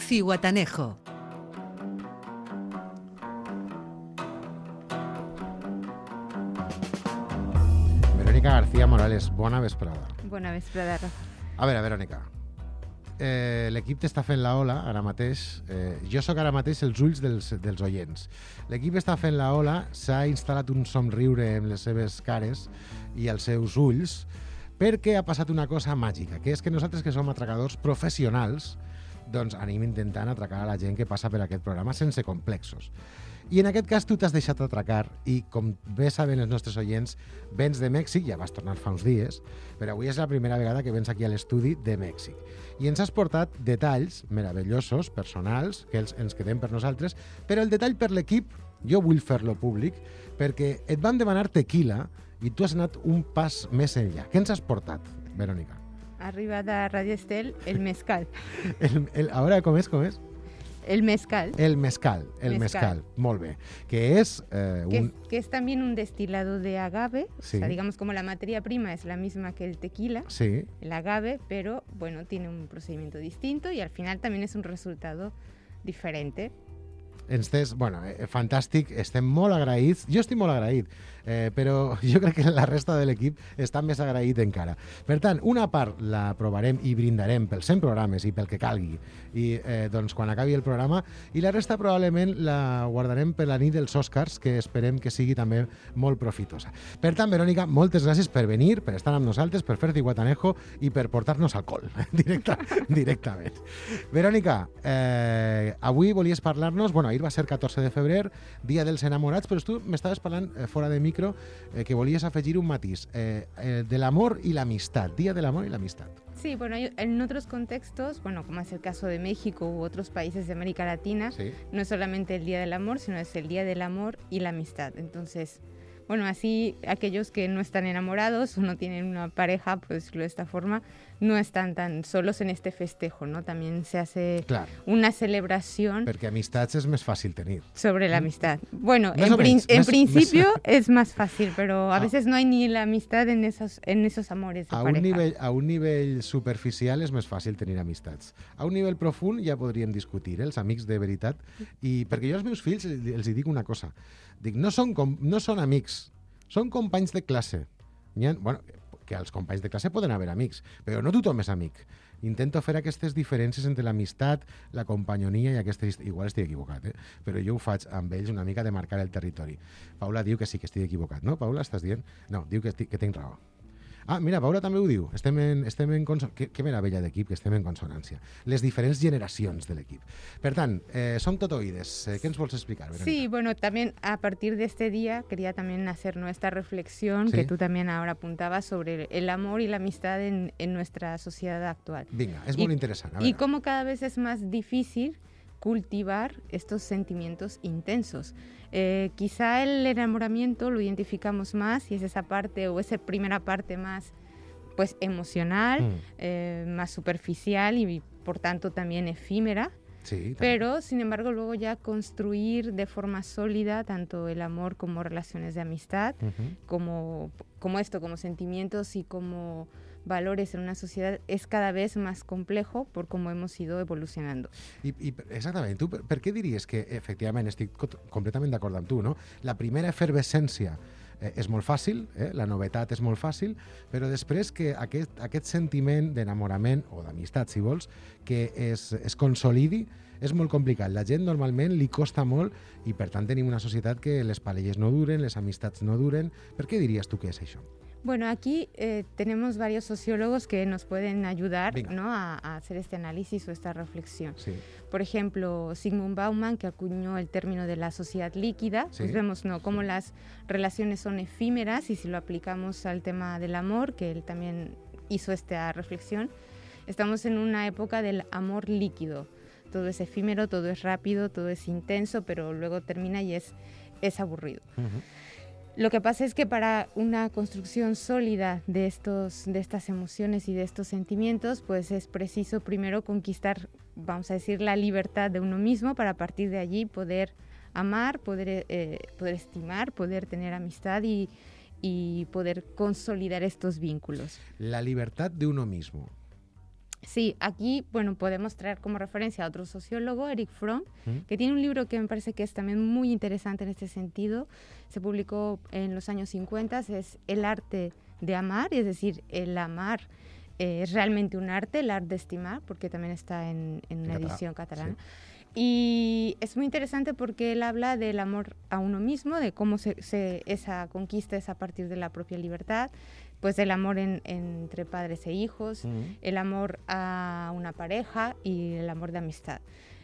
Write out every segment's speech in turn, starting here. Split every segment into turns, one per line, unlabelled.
Cihuatanejo.
Verónica García Morales, bona vesprada.
Bona vesprada, Rafa.
A veure, Verónica, l'equip t'està fent la ola ara mateix. Jo sóc ara mateix els ulls dels oients. L'equip està fent la ola, s'ha instal·lat un somriure en les seves cares i els seus ulls, perquè ha passat una cosa màgica, que és que nosaltres, que som atracadors professionals, doncs anem intentant atracar a la gent que passa per aquest programa sense complexos. I en aquest cas tu t'has deixat atracar i, com bé saben els nostres oients, vens de Mèxic, ja vas tornar fa uns dies, però avui és la primera vegada que vens aquí a l'estudi de Mèxic. I ens has portat detalls meravellosos, personals, que ens quedem per nosaltres, però el detall per l'equip, jo vull fer-lo públic, perquè et van demanar tequila i tu has anat un pas més enllà. Què ens has portat, Verónica?
Ha arribat a Radio Estel el mezcal.
A veure, com és?
El mezcal.
El mezcal. Molt bé. Que es
que es también un destilado de agave.
Sí.
O sea, digamos, como la materia prima es la misma que el tequila,
Sí.
el agave, pero bueno, tiene un procedimiento distinto y al final también es un resultado diferente.
Fantàstic, estem molt agraïts. Jo estic molt agraït, però jo crec que la resta de l'equip està més agraït encara. Per tant, una part la provarem i brindarem pels 100 programes i pel que calgui, i doncs quan acabi el programa, i la resta probablement la guardarem per la nit dels Oscars, que esperem que sigui també molt profitosa. Per tant, Verónica, moltes gràcies per venir, per estar amb nosaltres, per fer Cihuatanejo i per portar-nos alcohol directament. Verónica, avui volies parlar-nos, ahir va ser 14 de febrer, Dia dels Enamorats, però tu m'estaves parlant fora de micro que volies afegir un matís, de l'amor i l'amistat, Dia de l'amor i l'amistat.
Sí, bueno, en otros contextos, bueno, como es el caso de México u otros países de América Latina,
Sí.
no es solamente el Día del Amor, sino es el Día del Amor y la Amistad. Entonces, bueno, así aquellos que no están enamorados o no tienen una pareja, pues de esta forma, no están tan solos en este festejo, ¿no? También se hace
Clar,
una celebración
perquè amistats és més fàcil tenir.
sobre la amistad. Bueno,
Más o menos,
en
más-
principio es más fácil, pero a
Ah.
veces no hay ni la amistad en esos amores de pareja.
A un nivell superficial és més fàcil tenir amistats. A un nivell profund ja podríem discutir, els amics de veritat. I perquè jo als meus fills els hi dic una cosa. Dic, no són amics, són companys de classe. Que els companys de classe poden haver amics, però no tothom és amic. Intento fer aquestes diferències entre l'amistat, la companyonia i aquestes... Igual estic equivocat, però jo ho faig amb ells una mica de marcar el territori. Paula diu que sí, que estic equivocat, no? Paula, estàs dient? No, diu que tinc raó. Ah, mira, Paula també ho diu. Estem en consonància. Que meravella d'equip, que estem en consonància. Les diferents generacions de l'equip. Per tant, som tot oïdes. Què ens vols explicar, Verónica?
Sí, bueno, también a partir de este día quería también hacer nuestra reflexión,
Sí.
que tú también ahora apuntabas, sobre el amor y la amistad en nuestra sociedad actual.
Vinga, és molt interessant. A
Y
veure.
cómo cada vez es más difícil cultivar estos sentimientos intensos. Quizá el enamoramiento lo identificamos más y es esa parte o esa primera parte más pues emocional, más superficial y por tanto también efímera.
Sí, també.
Pero, sin embargo, luego ya construir de forma sólida tanto el amor como relaciones de amistad, como sentimientos y como valores en una sociedad es cada vez más complejo por cómo hemos ido evolucionando.
Exactament. Tu per què diries que, efectivament, estic completament d'acord amb tu, no? La primera efervescència és molt fàcil, la novetat és molt fàcil, però després que aquest sentiment d'enamorament o d'amistat, si vols, que es consolidi, és molt complicat. La gent normalment li costa molt i per tant tenim una societat que les parelles no duren, les amistats no duren. Per què diries tu que és això?
Bueno, aquí tenemos varios sociólogos que nos pueden ayudar,
Venga.
¿no? a hacer este análisis o esta reflexión.
Sí.
Por ejemplo, Zygmunt Bauman, que acuñó el término de la sociedad líquida,
Sí.
pues vemos cómo las relaciones son efímeras, y si lo aplicamos al tema del amor, que él también hizo esta reflexión, estamos en una época del amor líquido. Todo es efímero, todo es rápido, todo es intenso, pero luego termina y es aburrido. Lo que pasa es que para una construcción sólida de estas emociones y de estos sentimientos, pues es preciso primero conquistar, vamos a decir, la libertad de uno mismo, para a partir de allí poder amar, poder estimar, poder tener amistad y poder consolidar estos vínculos.
La libertad de uno mismo.
Sí, aquí, bueno, podemos traer como referencia a otro sociólogo, Erich Fromm, que tiene un libro que me parece que es también muy interesante en este sentido. Se publicó en los años 50, es El arte de amar, es decir, el amar es realmente un arte, el arte de estimar, porque también está en una edición catalana. Sí. Y es muy interesante porque él habla del amor a uno mismo, de cómo esa conquista es a partir de la propia libertad, pues el amor entre padres e hijos, el amor a una pareja y el amor de amistad.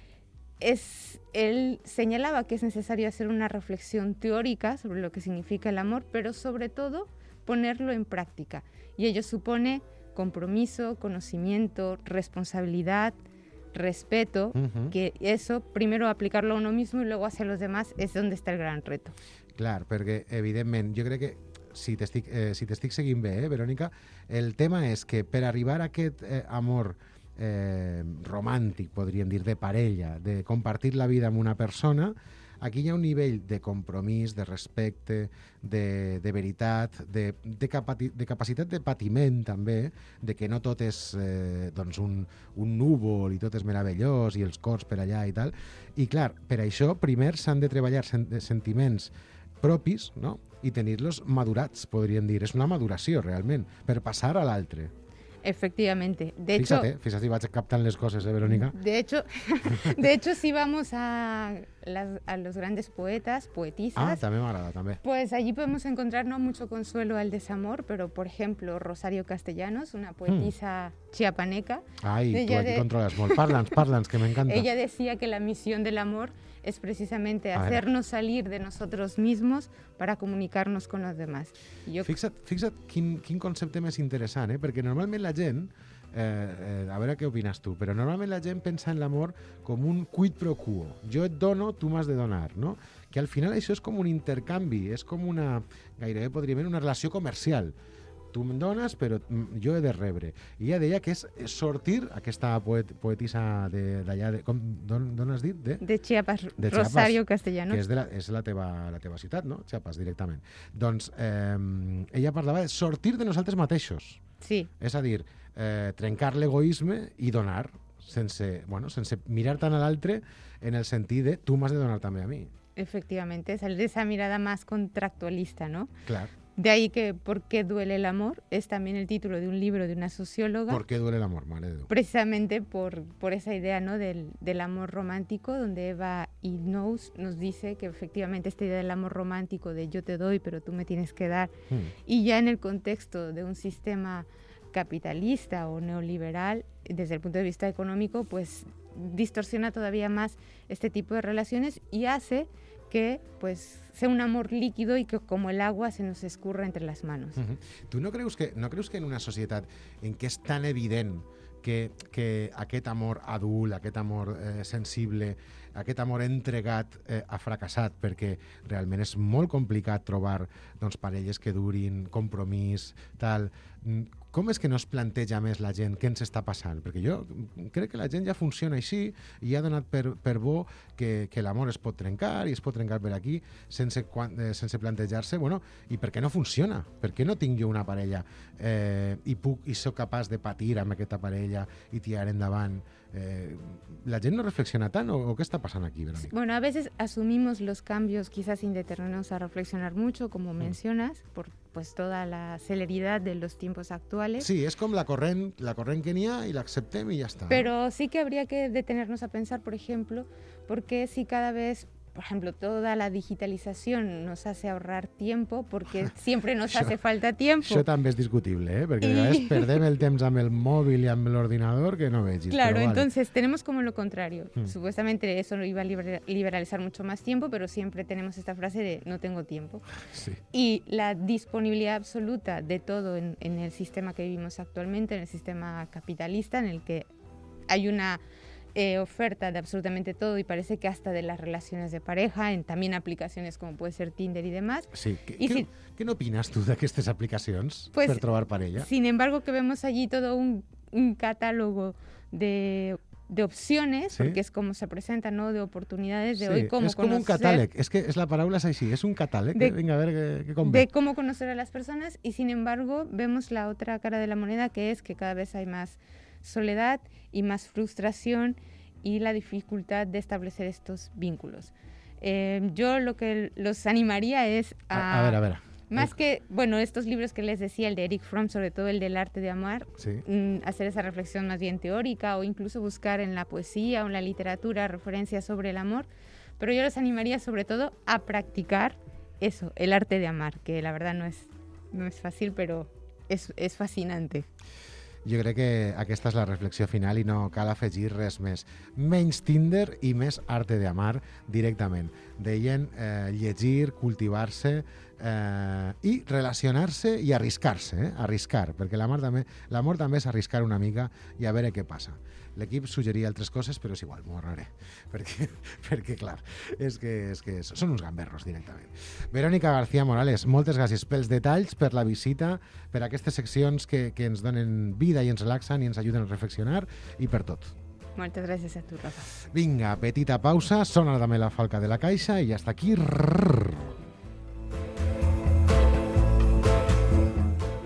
Él señalaba que es necesario hacer una reflexión teórica sobre lo que significa el amor, pero sobre todo ponerlo en práctica. Y ello supone compromiso, conocimiento, responsabilidad, respeto, que eso, primero aplicarlo a uno mismo y luego hacia los demás, és donde està el gran reto.
Clar, perquè, evidentment, jo crec que si t'estic seguint bé, Verònica, el tema és que per arribar a aquest amor romàntic, podríem dir, de parella, de compartir la vida amb una persona, aquí hi ha un nivell de compromís, de respecte, de veritat, de capacitat de patiment també, de que no tot és doncs un núvol i tot és meravellós i els cors per allà i tal. I clar, per això primer s'han de treballar sentiments propis, no? I tenir-los madurats, podríem dir. És una maduració, realment, per passar a l'altre.
Efectivamente.
Fíjate si vaig captant les coses, Verónica.
De hecho, si vamos a los grandes poetas, poetisas...
también me agrada, también.
Pues allí podemos encontrar no mucho consuelo al desamor, pero, por ejemplo, Rosario Castellanos, una poetisa chiapaneca...
Ay, tú aquí controlas molt. Parla'ns, que me encanta.
Ella decía que la misión del amor es precisamente hacernos salir de nosotros mismos para comunicarnos con los demás.
Fixa't quin concepte més interessant, perquè normalment la gent, a veure què opines tu, però normalment la gent pensa en l'amor com un quid pro quo. Jo et dono, tu m'has de donar, no? Que al final això és com un intercanvi, és com gairebé podríem dir, una relació comercial. Tu em dones, però jo he de rebre. I ella deia que és sortir, aquesta poetisa d'allà, d'on has dit?
De Chiapas, Rosario Castellanos.
Que és la teva ciutat, no? Chiapas, directament. Doncs ella parlava de sortir de nosaltres mateixos.
Sí.
És a dir, trencar l'egoisme i donar, sense mirar tant a l'altre en el sentit de tu m'has de donar també a mi.
Efectivamente, salir de esa mirada más contractualista, ¿no?
Claro.
De ahí que ¿Por qué duele el amor? Es también el título de un libro de una socióloga.
¿Por qué duele el amor, Mare de Déu?
Precisamente por esa idea, ¿no? del amor romántico, donde Eva Illouz nos dice que efectivamente esta idea del amor romántico de yo te doy, pero tú me tienes que dar, y ya en el contexto de un sistema capitalista o neoliberal, desde el punto de vista económico, pues distorsiona todavía más este tipo de relaciones y hace que pues sea un amor líquido y que como el agua se nos escurra entre las manos.
Tu no creus que en una societat en què és tan evident que aquest amor adult, aquest amor sensible, aquest amor entregat ha fracassat, perquè realment és molt complicat trobar parelles que durin, compromís, tal... Com és que no es planteja més la gent què ens està passant? Perquè jo crec que la gent ja funciona així i ha donat per bo que l'amor es pot trencar i es pot trencar per aquí sense plantejar-se, i per què no funciona? Per què no tinc jo una parella i soc capaç de patir amb aquesta parella i tirar endavant? ¿La gent no reflexiona tant o qué está pasando aquí, Verónica?
Bueno, a veces asumimos los cambios quizás sin detenernos a reflexionar mucho, como mencionas, por pues toda la celeridad de los tiempos actuales.
Sí, es como la corrent que n'hi ha y la aceptem y ya está.
Pero sí que habría que detenernos a pensar, por ejemplo, por qué si cada vez... Por ejemplo, toda la digitalización nos hace ahorrar tiempo porque siempre nos hace falta tiempo.
Això també és discutible, perquè a vegades perdem el temps amb el mòvil i amb l'ordinador que no vegis.
Claro, entonces tenemos como lo contrario. Supuestamente eso iba a liberalizar mucho más tiempo, pero siempre tenemos esta frase de no tengo tiempo.
Sí.
Y la disponibilidad absoluta de todo en el sistema que vivimos actualmente, en el sistema capitalista, en el que hay una... oferta de absolutamente todo y parece que hasta de las relaciones de pareja, en también aplicaciones como puede ser Tinder y demás.
Sí. ¿Qué opinas tú d'aquestes aplicacions
pues,
per trobar parella?
Sin embargo, que vemos allí todo un catálogo de opciones, ¿sí? Porque es como se presenta, ¿no? De oportunidades, de hoy cómo
es como
conocer...
un catàleg, es que la paraula és així, es un catàleg, venga, a ver qué convé.
De cómo conocer a las personas y sin embargo vemos la otra cara de la moneda, que es que cada vez hay más soledad y más frustración y la dificultad de establecer estos vínculos. Yo lo que los animaría es
a ver.
Más que, bueno, estos libros que les decía, el de Eric Fromm, sobre todo el del arte de amar,
Sí.
Hacer esa reflexión más bien teórica o incluso buscar en la poesía o en la literatura referencias sobre el amor, pero yo los animaría sobre todo a practicar eso, el arte de amar, que la verdad no es fácil, pero és fascinante.
Jo crec que aquesta és la reflexió final i no cal afegir res més. Menys Tinder i més arte de amar directament. Deien llegir, cultivar-se i relacionar-se i arriscar-se, arriscar, perquè l'amor també és arriscar una mica i a veure què passa. L'equip suggeria altres coses, però és igual, m'ho ahorraré, perquè clar, és que són uns gamberros directament. Verònica García Morales, moltes gràcies pels detalls, per la visita, per aquestes seccions que ens donen vida i ens relaxen i ens ajuden a reflexionar i per tot.
Moltes gràcies a tu, Rafa.
Vinga, petita pausa, sona també la falca de la caixa i hasta aquí.